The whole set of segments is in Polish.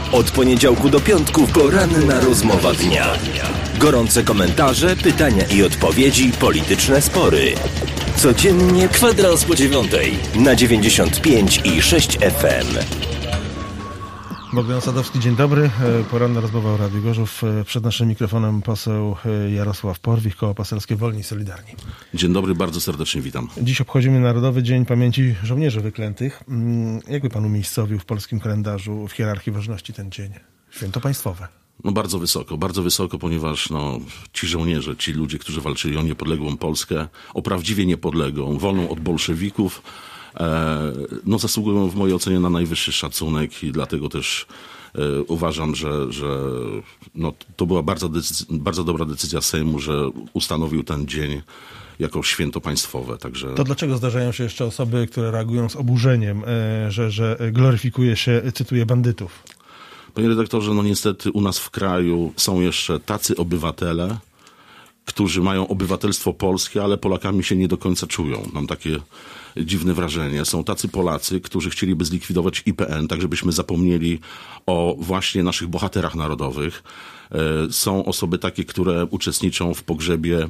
Od poniedziałku do piątku poranna rozmowa dnia. Gorące komentarze, pytania i odpowiedzi, polityczne spory. Codziennie kwadrans po 9:00 na 95,6 FM. Bogdan Sadowski, dzień dobry. Poranna rozmowa o Radiu Gorzów. Przed naszym mikrofonem poseł Jarosław Porwich, Koło Poselskie Wolni i Solidarni. Dzień dobry, bardzo serdecznie witam. Dziś obchodzimy Narodowy Dzień Pamięci Żołnierzy Wyklętych. Jakby pan umiejscowił w polskim kalendarzu, w hierarchii ważności ten dzień? Święto państwowe. No bardzo wysoko, ponieważ ci żołnierze, ci ludzie, którzy walczyli o niepodległą Polskę, o prawdziwie niepodległą, wolną od bolszewików, zasługują w mojej ocenie na najwyższy szacunek i dlatego też uważam, że to była bardzo dobra decyzja Sejmu, że ustanowił ten dzień jako święto państwowe. Także... To dlaczego zdarzają się jeszcze osoby, które reagują z oburzeniem, że gloryfikuje się, cytuję, bandytów? Panie redaktorze, niestety u nas w kraju są jeszcze tacy obywatele, którzy mają obywatelstwo polskie, ale Polakami się nie do końca czują. Mam takie dziwne wrażenie. Są tacy Polacy, którzy chcieliby zlikwidować IPN, tak żebyśmy zapomnieli o właśnie naszych bohaterach narodowych. Są osoby takie, które uczestniczą w pogrzebie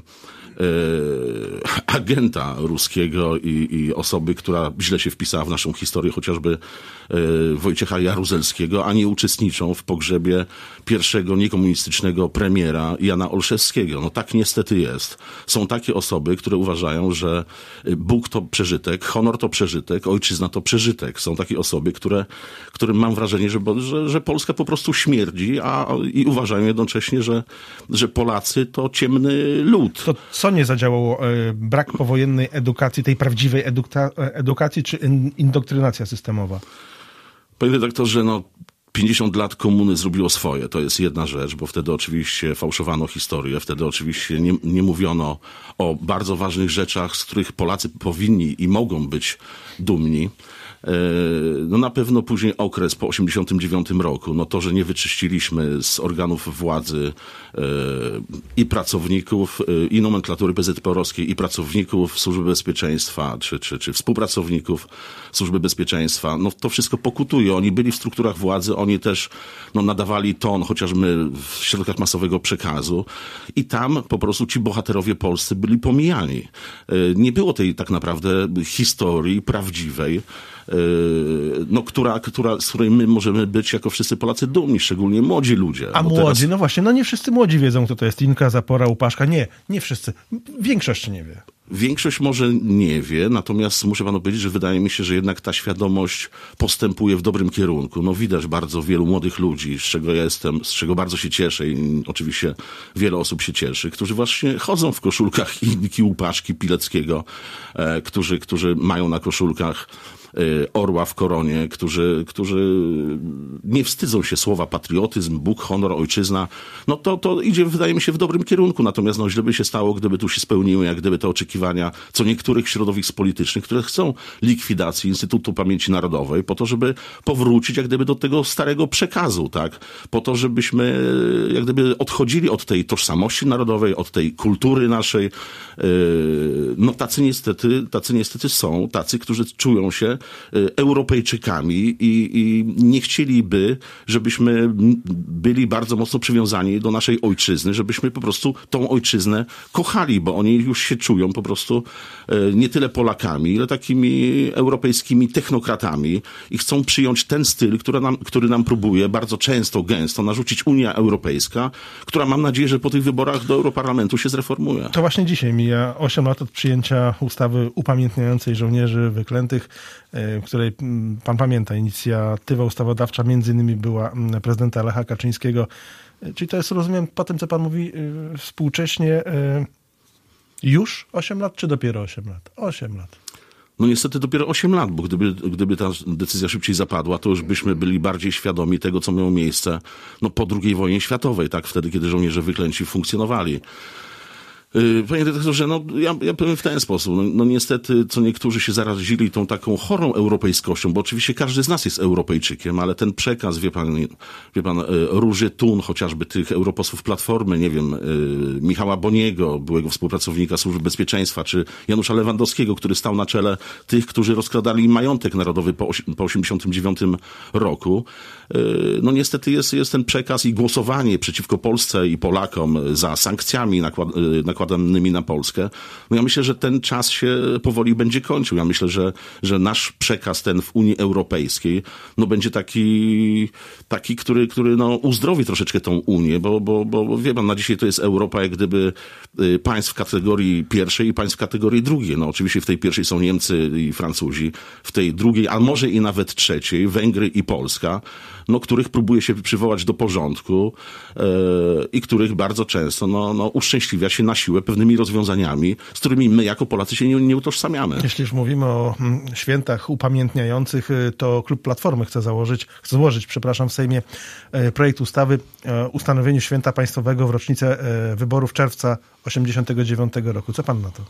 agenta ruskiego i osoby, która źle się wpisała w naszą historię, chociażby Wojciecha Jaruzelskiego, a nie uczestniczą w pogrzebie pierwszego niekomunistycznego premiera Jana Olszewskiego. Tak niestety jest. Są takie osoby, które uważają, że Bóg to przeżytek, honor to przeżytek, ojczyzna to przeżytek. Są takie osoby, którym mam wrażenie, że Polska po prostu śmierdzi, i uważają jednocześnie, że Polacy to ciemny lud. To co nie zadziałało? Brak powojennej edukacji, tej prawdziwej edukacji, czy indoktrynacja systemowa? Panie redaktorze, 50 lat komuny zrobiło swoje. To jest jedna rzecz, bo wtedy oczywiście fałszowano historię, wtedy oczywiście nie mówiono o bardzo ważnych rzeczach, z których Polacy powinni i mogą być dumni. Na pewno później okres po 1989 roku, to, że nie wyczyściliśmy z organów władzy i pracowników, i nomenklatury PZPR-owskiej, i pracowników Służby Bezpieczeństwa, czy współpracowników Służby Bezpieczeństwa, to wszystko pokutuje. Oni byli w strukturach władzy, oni też nadawali ton, chociażby w środkach masowego przekazu, i tam po prostu ci bohaterowie polscy byli pomijani. Nie było tej tak naprawdę historii prawdziwej, z której my możemy być jako wszyscy Polacy dumni, szczególnie młodzi ludzie. A młodzi, właśnie, nie wszyscy młodzi wiedzą, kto to jest Inka, Zapora, Łupaszka. Nie wszyscy. Większość nie wie. Większość może nie wie, natomiast muszę panu powiedzieć, że wydaje mi się, że jednak ta świadomość postępuje w dobrym kierunku. Widać bardzo wielu młodych ludzi, z czego bardzo się cieszę i oczywiście wiele osób się cieszy, którzy właśnie chodzą w koszulkach Inki, Łupaszki, Pileckiego, którzy mają na koszulkach orła w koronie, którzy nie wstydzą się słowa patriotyzm, Bóg, honor, ojczyzna. To idzie, wydaje mi się, w dobrym kierunku. Natomiast źle by się stało, gdyby tu się spełniły, jak gdyby te oczekiwania co niektórych środowisk politycznych, które chcą likwidacji Instytutu Pamięci Narodowej, po to, żeby powrócić jak gdyby do tego starego przekazu, tak? Po to, żebyśmy jak gdyby odchodzili od tej tożsamości narodowej, od tej kultury naszej. Tacy niestety są, tacy, którzy czują się Europejczykami i nie chcieliby, żebyśmy byli bardzo mocno przywiązani do naszej ojczyzny, żebyśmy po prostu tą ojczyznę kochali, bo oni już się czują po prostu nie tyle Polakami, ile takimi europejskimi technokratami i chcą przyjąć ten styl, który nam próbuje bardzo często, gęsto narzucić Unia Europejska, która, mam nadzieję, że po tych wyborach do Europarlamentu się zreformuje. To właśnie dzisiaj mija 8 lat od przyjęcia ustawy upamiętniającej żołnierzy wyklętych, w której, pan pamięta, inicjatywa ustawodawcza między innymi była prezydenta Lecha Kaczyńskiego. Czyli to jest, rozumiem, po tym, co pan mówi, współcześnie już 8 lat, czy dopiero 8 lat? 8 lat. Niestety dopiero 8 lat, bo gdyby ta decyzja szybciej zapadła, to już byśmy byli bardziej świadomi tego, co miało miejsce po II wojnie światowej, tak? Wtedy, kiedy żołnierze wyklęci funkcjonowali. Panie redaktorze, ja powiem w ten sposób. Niestety, co niektórzy się zarazili tą taką chorą europejskością, bo oczywiście każdy z nas jest Europejczykiem, ale ten przekaz, wie pan, Róży Thun, chociażby tych europosłów Platformy, nie wiem, Michała Boniego, byłego współpracownika Służby Bezpieczeństwa, czy Janusza Lewandowskiego, który stał na czele tych, którzy rozkradali majątek narodowy po 1989 roku. Niestety jest ten przekaz i głosowanie przeciwko Polsce i Polakom za sankcjami nakładanymi na Polskę. Ja myślę, że ten czas się powoli będzie kończył. Ja myślę, że nasz przekaz ten w Unii Europejskiej będzie taki, który uzdrowi troszeczkę tą Unię, bo wie pan, na dzisiaj to jest Europa jak gdyby państw w kategorii pierwszej i państw w kategorii drugiej. Oczywiście w tej pierwszej są Niemcy i Francuzi, w tej drugiej, a może i nawet trzeciej, Węgry i Polska, których próbuje się przywołać do porządku i których bardzo często uszczęśliwia się na siłę pewnymi rozwiązaniami, z którymi my jako Polacy się nie utożsamiamy. Jeśli już mówimy o świętach upamiętniających, to klub Platformy chce złożyć w Sejmie projekt ustawy o ustanowieniu święta państwowego w rocznicę wyborów czerwca 1989 roku. Co pan na to?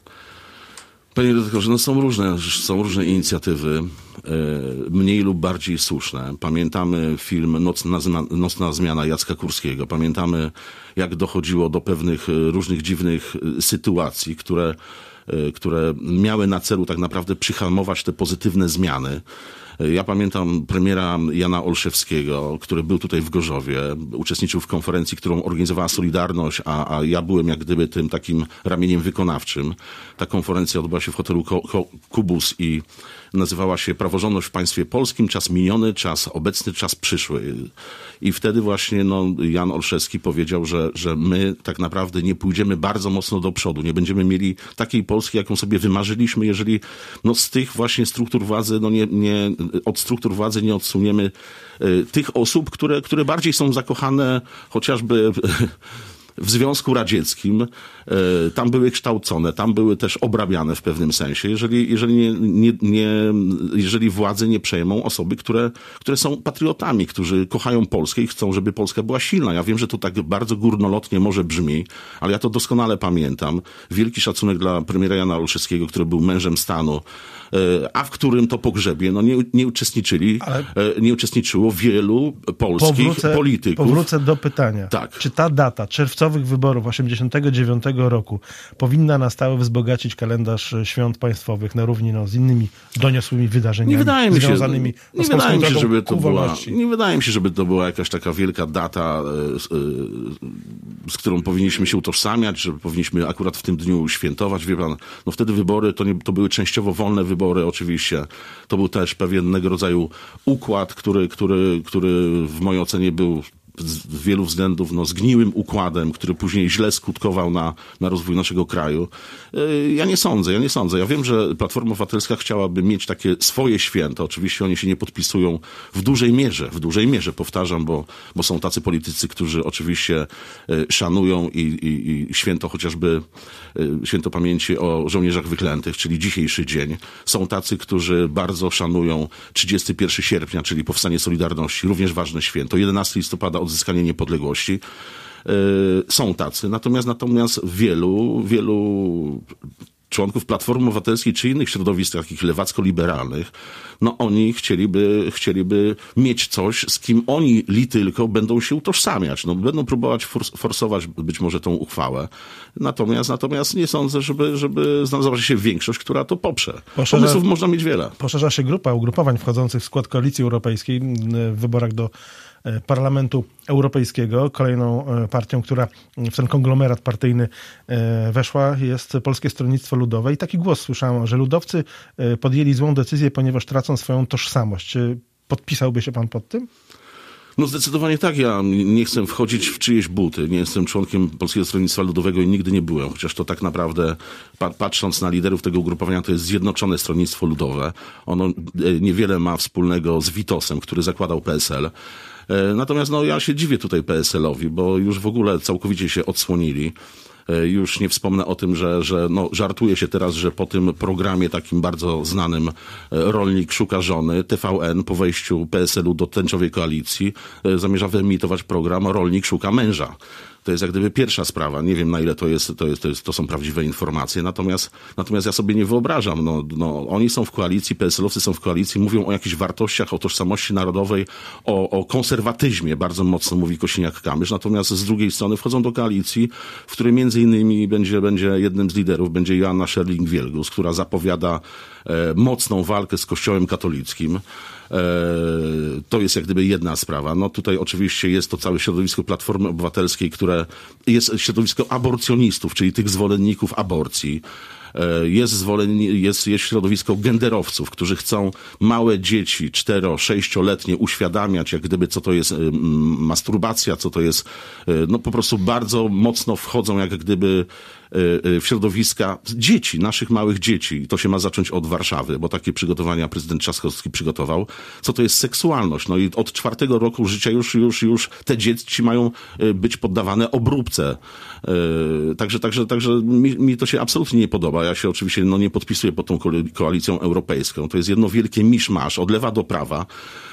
Panie redaktorze, są różne inicjatywy, mniej lub bardziej słuszne. Pamiętamy film Nocna zmiana Jacka Kurskiego. Pamiętamy, jak dochodziło do pewnych różnych dziwnych sytuacji, które miały na celu tak naprawdę przyhamować te pozytywne zmiany. Ja pamiętam premiera Jana Olszewskiego, który był tutaj w Gorzowie, uczestniczył w konferencji, którą organizowała Solidarność, a ja byłem jak gdyby tym takim ramieniem wykonawczym. Ta konferencja odbyła się w hotelu Kubus i nazywała się Praworządność w państwie polskim, czas miniony, czas obecny, czas przyszły. I wtedy właśnie Jan Olszewski powiedział, że my tak naprawdę nie pójdziemy bardzo mocno do przodu, nie będziemy mieli takiej Polski, jaką sobie wymarzyliśmy, jeżeli z tych właśnie struktur władzy, od struktur władzy nie odsuniemy tych osób, które bardziej są zakochane chociażby w Związku Radzieckim, tam były kształcone, tam były też obrabiane w pewnym sensie, jeżeli władze nie przejmą osoby, które są patriotami, którzy kochają Polskę i chcą, żeby Polska była silna. Ja wiem, że to tak bardzo górnolotnie może brzmi, ale ja to doskonale pamiętam. Wielki szacunek dla premiera Jana Olszewskiego, który był mężem stanu, a w którym to pogrzebie nie uczestniczyło wielu polskich polityków. Powrócę do pytania. Tak. Czy ta data czerwcowych wyborów 1989 roku powinna na stałe wzbogacić kalendarz świąt państwowych na równi z innymi doniosłymi wydarzeniami związanymi z polską drogą ku wolności? Nie wydaje mi się, żeby to była jakaś taka wielka data, z którą powinniśmy się utożsamiać, że powinniśmy akurat w tym dniu świętować. Wie pan, wtedy wybory to były częściowo wolne wybory oczywiście. To był też pewnego rodzaju układ, który w mojej ocenie był z wielu względów zgniłym układem, który później źle skutkował na rozwój naszego kraju. Ja nie sądzę. Ja wiem, że Platforma Obywatelska chciałaby mieć takie swoje święta. Oczywiście oni się nie podpisują w dużej mierze, powtarzam, bo są tacy politycy, którzy oczywiście szanują i święto chociażby święto pamięci o żołnierzach wyklętych, czyli dzisiejszy dzień. Są tacy, którzy bardzo szanują 31 sierpnia, czyli powstanie Solidarności, również ważne święto. 11 listopada odzyskanie niepodległości. Są tacy. Natomiast wielu członków Platformy Obywatelskiej czy innych środowisk takich lewacko-liberalnych, oni chcieliby mieć coś, z kim oni tylko będą się utożsamiać. Będą próbować forsować być może tą uchwałę. Natomiast nie sądzę, żeby znalazła się większość, która to poprze. Pomysłów można mieć wiele. Poszerza się grupa ugrupowań wchodzących w skład Koalicji Europejskiej w wyborach do Parlamentu Europejskiego. Kolejną partią, która w ten konglomerat partyjny weszła, jest Polskie Stronnictwo Ludowe. I taki głos słyszałem, że ludowcy podjęli złą decyzję, ponieważ tracą swoją tożsamość. Podpisałby się pan pod tym? Zdecydowanie tak. Ja nie chcę wchodzić w czyjeś buty. Nie jestem członkiem Polskiego Stronnictwa Ludowego i nigdy nie byłem. Chociaż to tak naprawdę, patrząc na liderów tego ugrupowania, to jest Zjednoczone Stronnictwo Ludowe. Ono niewiele ma wspólnego z Witosem, który zakładał PSL. Natomiast ja się dziwię tutaj PSL-owi, bo już w ogóle całkowicie się odsłonili. Już nie wspomnę o tym, że żartuje się teraz, że po tym programie takim bardzo znanym Rolnik szuka żony, TVN po wejściu PSL-u do tęczowej koalicji zamierza wyemitować program Rolnik szuka męża. To jest jak gdyby pierwsza sprawa. Nie wiem, na ile to są prawdziwe informacje. Natomiast ja sobie nie wyobrażam. Oni są w koalicji, PSL-owcy są w koalicji, mówią o jakichś wartościach, o tożsamości narodowej, o konserwatyzmie. Bardzo mocno mówi Kosiniak-Kamysz. Natomiast z drugiej strony wchodzą do koalicji, w której między innymi będzie jednym z liderów będzie Joanna Scheuring-Wielgus, która zapowiada mocną walkę z Kościołem katolickim. To jest jak gdyby jedna sprawa. No tutaj oczywiście jest to całe środowisko Platformy Obywatelskiej, które jest środowisko aborcjonistów, czyli tych zwolenników aborcji. Jest środowisko genderowców, którzy chcą małe dzieci, 4-6-letnie uświadamiać, jak gdyby co to jest masturbacja, co to jest, no po prostu bardzo mocno wchodzą jak gdyby w środowiska dzieci, naszych małych dzieci. I to się ma zacząć od Warszawy, bo takie przygotowania prezydent Trzaskowski przygotował. Co to jest seksualność? No i od 4 roku życia już te dzieci mają być poddawane obróbce. Także mi to się absolutnie nie podoba. Ja się oczywiście nie podpisuję pod tą koalicją europejską. To jest jedno wielkie miszmasz od lewa do prawa.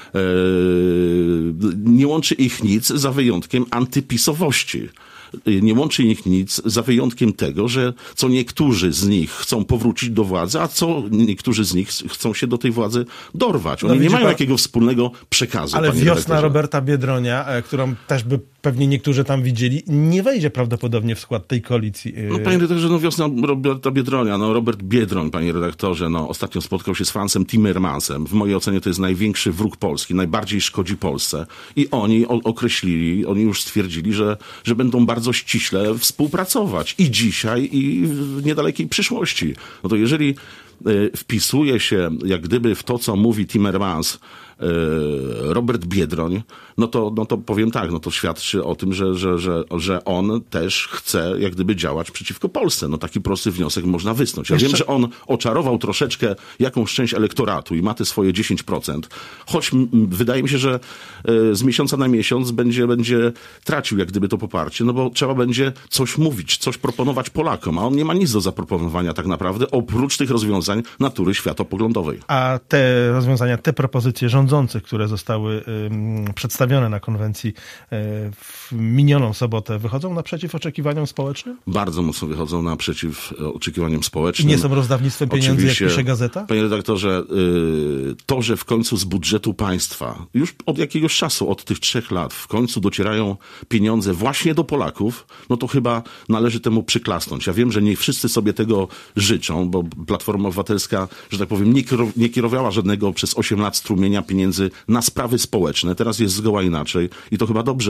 Nie łączy ich nic za wyjątkiem antypisowości. Nie łączy ich nic za wyjątkiem tego, że co niektórzy z nich chcą powrócić do władzy, a co niektórzy z nich chcą się do tej władzy dorwać. Oni nie mają jakiego wspólnego przekazu. Ale wiosna Roberta Biedronia, którą też by pewnie niektórzy tam widzieli, nie wejdzie prawdopodobnie w skład tej koalicji. No, panie redaktorze, wiosna Roberta Biedronia, Robert Biedroń, panie redaktorze, ostatnio spotkał się z Francem Timmermansem. W mojej ocenie to jest największy wróg Polski, najbardziej szkodzi Polsce. I oni oni już stwierdzili, że będą bardzo ściśle współpracować i dzisiaj, i w niedalekiej przyszłości. No to jeżeli wpisuje się jak gdyby w to, co mówi Timmermans, Robert Biedroń, no to powiem tak, to świadczy o tym, że on też chce jak gdyby działać przeciwko Polsce. Taki prosty wniosek można wysnuć. Ja wiem, że on oczarował troszeczkę jakąś część elektoratu i ma te swoje 10%, choć wydaje mi się, że z miesiąca na miesiąc będzie tracił jak gdyby to poparcie, bo trzeba będzie coś mówić, coś proponować Polakom, a on nie ma nic do zaproponowania tak naprawdę, oprócz tych rozwiązań natury światopoglądowej. A te rozwiązania, te propozycje rządzących, które zostały przedstawione na konwencji w minioną sobotę, wychodzą naprzeciw oczekiwaniom społecznym? Bardzo mocno wychodzą naprzeciw oczekiwaniom społecznym. I nie są rozdawnictwem pieniędzy, jak pisze gazeta? Panie redaktorze, to, że w końcu z budżetu państwa, już od jakiegoś czasu, od tych 3 lat, w końcu docierają pieniądze właśnie do Polaków, to chyba należy temu przyklasnąć. Ja wiem, że nie wszyscy sobie tego życzą, bo Platforma Obywatelska, że tak powiem, nie kierowała żadnego przez 8 lat strumienia pieniędzy na sprawy społeczne. Teraz jest zgoła inaczej i to chyba dobrze,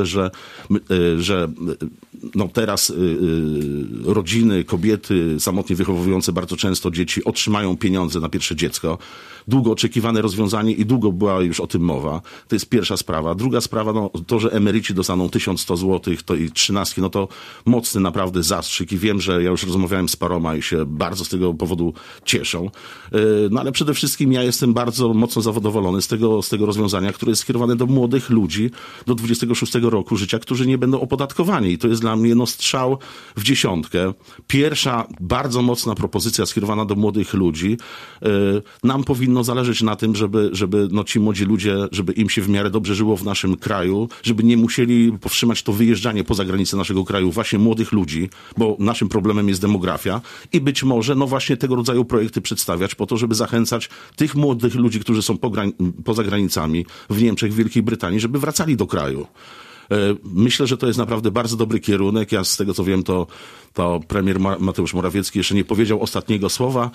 że teraz rodziny, kobiety samotnie wychowujące bardzo często dzieci otrzymają pieniądze na pierwsze dziecko. Długo oczekiwane rozwiązanie i długo była już o tym mowa. To jest pierwsza sprawa. Druga sprawa, to, że emeryci dostaną 1100 zł, to i 13, to mocny naprawdę zastrzyk i wiem, że ja już rozmawiałem z paroma i się bardzo z tego powodu cieszą. Ale przede wszystkim ja jestem bardzo mocno zadowolony z tego rozwiązania, które jest skierowane do młodych ludzi do 26 roku życia, którzy nie będą opodatkowani. I to jest dla mnie strzał w dziesiątkę. Pierwsza bardzo mocna propozycja skierowana do młodych ludzi. Nam powinno zależeć na tym, żeby ci młodzi ludzie, żeby im się w miarę dobrze żyło w naszym kraju, żeby nie musieli powstrzymać to wyjeżdżanie poza granice naszego kraju właśnie młodych ludzi, bo naszym problemem jest demografia i być może właśnie tego rodzaju projekty przedstawiać po to, żeby zachęcać tych młodych ludzi, którzy są poza granicami w Niemczech, w Wielkiej Brytanii, żeby wracali do kraju. Myślę, że to jest naprawdę bardzo dobry kierunek. Ja z tego co wiem, to premier Mateusz Morawiecki jeszcze nie powiedział ostatniego słowa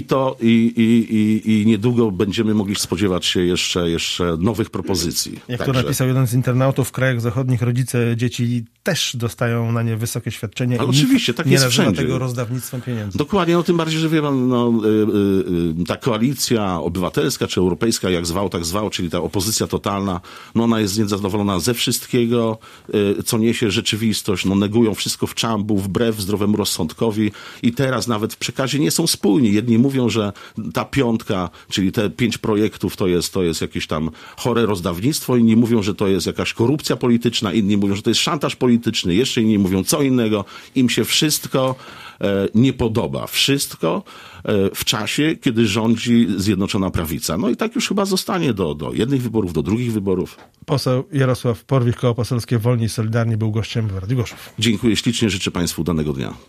i niedługo będziemy mogli spodziewać się jeszcze nowych propozycji. Jak to napisał jeden z internautów, w krajach zachodnich rodzice dzieci też dostają na nie wysokie świadczenia. Ale oczywiście, tak jest wszędzie. Nie nazywa tego rozdawnictwem pieniędzy. Dokładnie, tym bardziej, że wie pan, ta koalicja obywatelska czy europejska, jak zwał, tak zwał, czyli ta opozycja totalna, ona jest niezadowolona ze wszystkiego, co niesie rzeczywistość, negują wszystko w czambu, wbrew zdrowemu rozsądkowi i teraz nawet w przekazie nie są spójni. Jedni mówią, że ta 5, czyli te 5 projektów to jest jakieś tam chore rozdawnictwo, inni mówią, że to jest jakaś korupcja polityczna, inni mówią, że to jest szantaż polityczny, jeszcze inni mówią co innego. Im się wszystko nie podoba. Wszystko w czasie, kiedy rządzi Zjednoczona Prawica. No i tak już chyba zostanie do jednych wyborów, do drugich wyborów. Poseł Jarosław Porwich, Koło Poselskie Wolni i Solidarni był gościem w Radiu Gorzów. Dziękuję ślicznie, życzę Państwu udanego dnia.